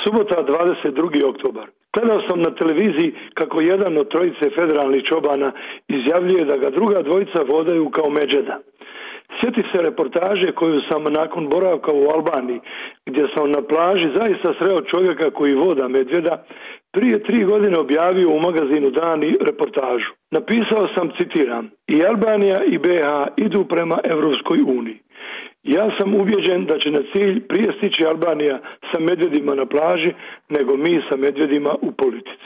Subota 22. oktobar. Gledao sam na televiziji kako jedan od trojice federalnih čobana izjavljuje da ga druga dvojica vodaju kao medvjeda. Sjeti se reportaže koju sam nakon boravka u Albaniji, gdje sam na plaži zaista sreo čovjeka koji voda medvjeda, prije 3 godine objavio u magazinu Dani reportažu. Napisao sam, citiram, i Albanija i BiH idu prema Europskoj uniji. Ja sam ubjeđen da će na cilj prije stići Albanija sa medvjedima na plaži, nego mi sa medvjedima u politici.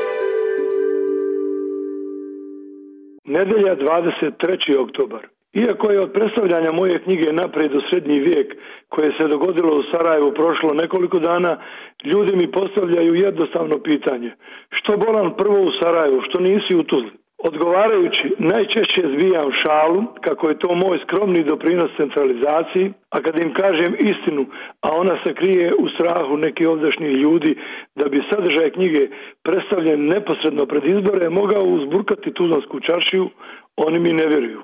Nedjelja 23. oktobar. Iako je od predstavljanja moje knjige Naprijed u srednji vijek, koje se dogodilo u Sarajevu prošlo nekoliko dana, ljudi mi postavljaju jednostavno pitanje. Što bolan prvo u Sarajevu, što nisi u Tuzli? Odgovarajući, najčešće zbijam šalu, kako je to moj skromni doprinos centralizaciji, a kad im kažem istinu, a ona se krije u strahu nekih ovdašnjih ljudi, da bi sadržaj knjige predstavljen neposredno pred izbore mogao uzburkati tuzlansku čaršiju, oni mi ne vjeruju.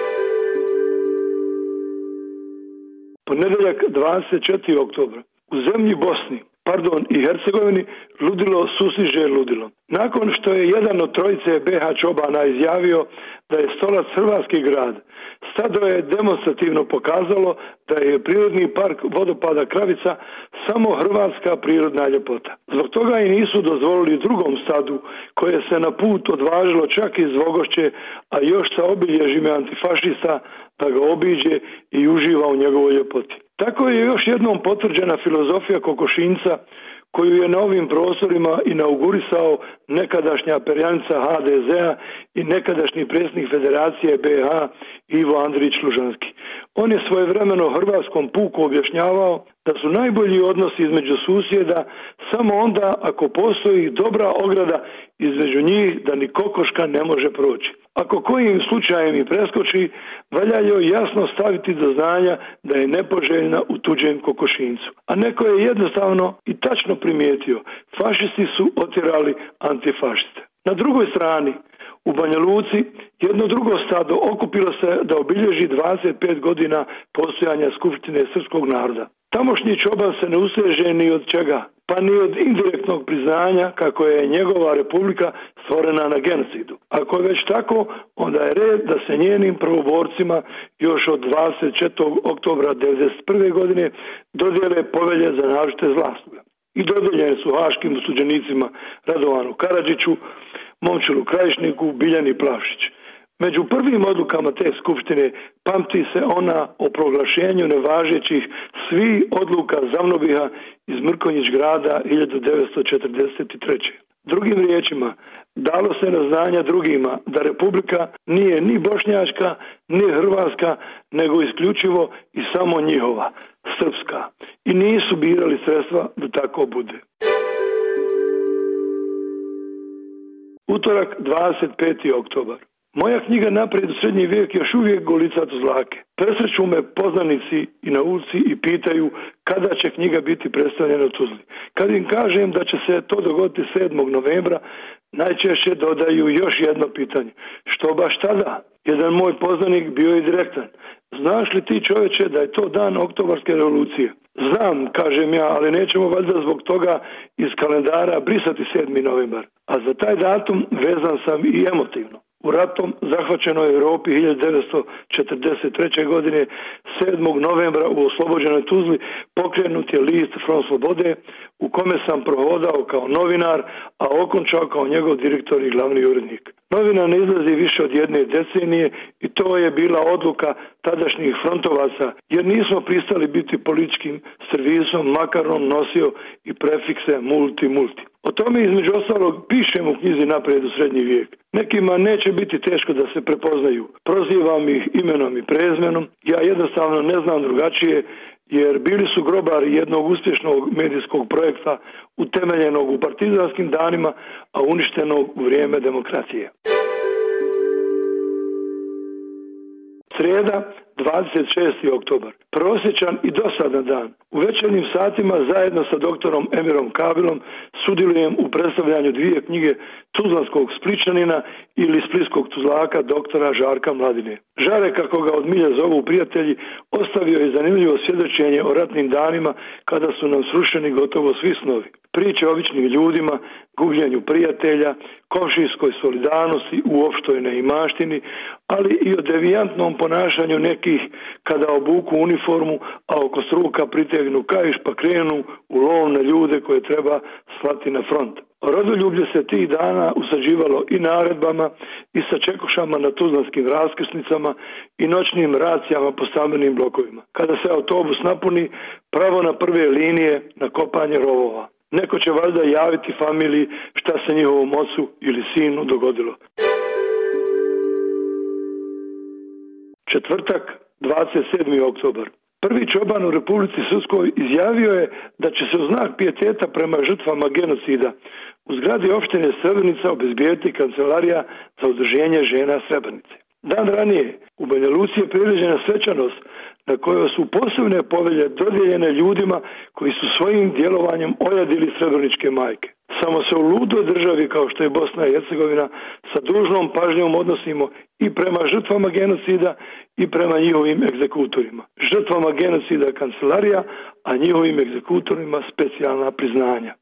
Ponedjeljak 24. oktobra. U zemlji i Hercegovini ludilo sustiže ludilo. Nakon što je jedan od trojice BiH čobana izjavio da je Stolac hrvatski grad, stado je demonstrativno pokazalo da je prirodni park vodopada Kravica samo hrvatska prirodna ljepota. Zbog toga i nisu dozvolili drugom stadu, koje se na put odvažilo čak iz Vogošće, a još sa obilježjima antifašista, da ga obiđe i uživa u njegovoj ljepoti. Tako je još jednom potvrđena filozofija kokošinca, koju je na ovim prostorima inaugurisao nekadašnja perjanica HDZ-a i nekadašnji predsjednik Federacije BiH Ivo Andrić Lužanski. On je svojevremeno hrvatskom puku objašnjavao da su najbolji odnosi između susjeda samo onda ako postoji dobra ograda između njih da ni kokoška ne može proći. Ako kojim slučajem i preskoči, valja joj jasno staviti do znanja da je nepoželjna u tuđem kokošincu. A neko je jednostavno i tačno primijetio, fašisti su otjerali antifašiste. Na drugoj strani, u Banja Luci, jedno drugo stado okupilo se da obilježi 25 godina postojanja Skupštine srpskog naroda. Tamošnji čoban se ne usteže ni od čega, pa ni od indirektnog priznanja kako je njegova republika stvorena na genocidu. Ako je već tako, onda je red da se njenim prvoborcima još od 24. oktobra 1991. godine dodijele povelje za naročite zasluge. I dodijeljene su haškim osuđenicima Radovanu Karadžiću, Momčilu Krajišniku, Biljani Plavšić. Među prvim odlukama te skupštine pamti se ona o proglašenju nevažećih svih odluka Zavnobiha iz Mrkonjić grada 1943. Drugim riječima, dalo se na znanja drugima da republika nije ni bošnjačka, ni hrvatska, nego isključivo i samo njihova, srpska. I nisu birali sredstva da tako bude. Utorak 25. oktobar. Moja knjiga Naprijed u srednji vijek još uvijek golica Tuzlake. Presreću me poznanici i na ulici i pitaju kada će knjiga biti predstavljena u Tuzli. Kad im kažem da će se to dogoditi 7. novembra, najčešće dodaju još jedno pitanje. Što baš tada? Jedan moj poznanik bio je direktan. Znaš li ti, čovječe, da je to dan oktobarske revolucije? Znam, kažem ja, ali nećemo valjda zbog toga iz kalendara brisati 7. novembar. A za taj datum vezan sam i emotivno. U ratom zahvaćenoj Europi 1943. godine 7. novembra u oslobođenoj Tuzli pokrenut je list Front Slobode, u kome sam prohodao kao novinar, a okončao kao njegov direktor i glavni urednik. Novina ne izlazi više od 1 decenije i to je bila odluka tadašnjih frontovaca, jer nismo pristali biti političkim servisom, makar on nosio i prefikse multi. O tome između ostalog pišem u knjizi Naprijed u srednji vijek. Nekima neće biti teško da se prepoznaju. Prozivam ih imenom i prezmenom. Ja jednostavno ne znam drugačije, jer bili su grobari jednog uspješnog medijskog projekta utemeljenog u partizanskim danima, a uništenog u vrijeme demokracije. Srijeda, 26. oktobar. Prosječan i dosadan dan. U večernjim satima zajedno sa doktorom Emirom Kabilom sudjelujem u predstavljanju dvije knjige tuzlanskog Spličanina ili splitskog tuzlaka doktora Žarka Mladine. Žare, kako ga od milja zovu prijatelji, ostavio je zanimljivo svjedočenje o ratnim danima kada su nam srušeni gotovo svi snovi. Priče o običnim ljudima, gubljenju prijatelja, komšijskoj solidarnosti u opštoj neimaštini, ali i o devijantnom ponašanju nekih kada obuku uniformu, a oko struka pritegnu kaiš pa krenu u lov na ljude koje treba slati na front. Rodoljublje se tih dana usađivalo i naredbama i sa čekušama na tuzlanskim raskrsnicama i noćnim racijama po stambenim blokovima. Kada se autobus napuni, pravo na prve linije na kopanje rovova. Neko će valjda javiti familiji šta se njihovom ocu ili sinu dogodilo. Četvrtak, 27. oktobar. Prvi čoban u Republici Srpskoj izjavio je da će se u znak pijeteta prema žrtvama genocida u zgradi opštine Srebrenica obezbijediti kancelarija za udruženje žena Srebrenice. Dan ranije u Banja Luci je priređena svečanost na kojoj su posebne povelje dodijeljene ljudima koji su svojim djelovanjem ojadili srebreničke majke. Samo se u ludoj državi kao što je Bosna i Hercegovina sa dužnom pažnjom odnosimo i prema žrtvama genocida i prema njihovim egzekutorima. Žrtvama genocida kancelarija, a njihovim egzekutorima specijalna priznanja.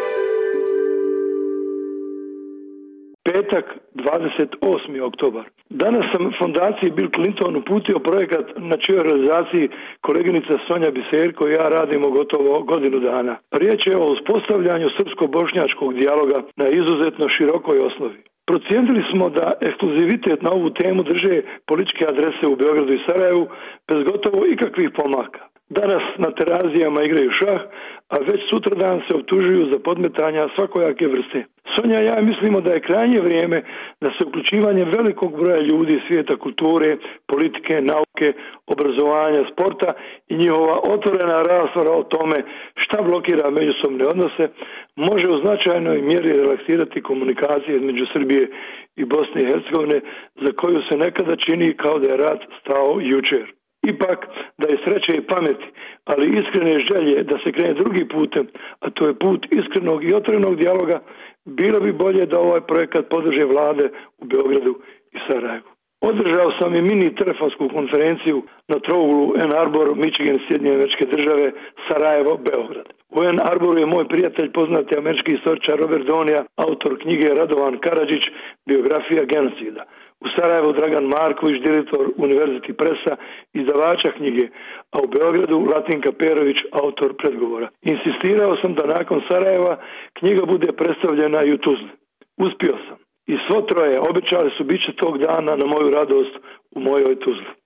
Petak, 28. oktobar. Danas sam fondaciji Bill Clinton uputio projekat na čijoj realizaciji koleginica Sonja Biserko i ja radimo gotovo godinu dana. Riječ je o uspostavljanju srpsko-bošnjačkog dijaloga na izuzetno širokoj osnovi. Procijenili smo da ekskluzivitet na ovu temu drže političke adrese u Beogradu i Sarajevu bez gotovo ikakvih pomaka. Danas na terazijama igraju šah, a već sutradan se optužuju za podmetanja svakojake vrste. Sonja i ja mislimo da je krajnje vrijeme da se uključivanje velikog broja ljudi svijeta kulture, politike, nauke, obrazovanja, sporta i njihova otvorena rasprava o tome šta blokira međusobne odnose može u značajnoj mjeri relaksirati komunikacije između Srbije i Bosne i Hercegovine, za koju se nekada čini kao da je rat stao jučer. Ipak, da je sreće i pameti, ali iskrene želje da se krene drugi putem, a to je put iskrenog i otvorenog dijaloga, bilo bi bolje da ovaj projekat podrže vlade u Beogradu i Sarajevu. Održao sam i mini telefonsku konferenciju na trouglu Ann Arbor, Michigan, Sjedinjene Američke Države, Sarajevo, Beograd. U Ann Arboru je moj prijatelj, poznati američki istoričar Robert Donija, autor knjige Radovan Karadžić, biografija genocida. U Sarajevu Dragan Marković, direktor University Pressa, izdavača knjige, a u Beogradu Latinka Perović, autor predgovora. Insistirao sam da nakon Sarajeva knjiga bude predstavljena i u Tuzli. Uspio sam. I svo troje obećali su bit će tog dana na moju radost u mojoj Tuzli.